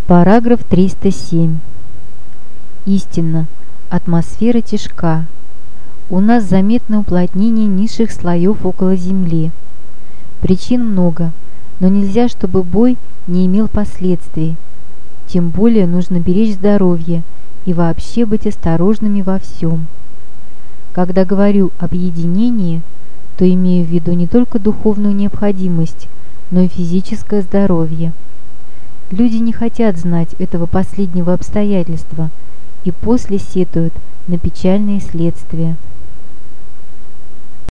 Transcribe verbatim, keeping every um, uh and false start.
Параграф триста семь. Истинно, атмосфера тяжка. У нас заметно уплотнение низших слоев около Земли. Причин много, но нельзя, чтобы бой не имел последствий. Тем более нужно беречь здоровье и вообще быть осторожными во всем. Когда говорю об единении, то имею в виду не только духовную необходимость, но и физическое здоровье. Люди не хотят знать этого последнего обстоятельства и после сетуют на печальные следствия.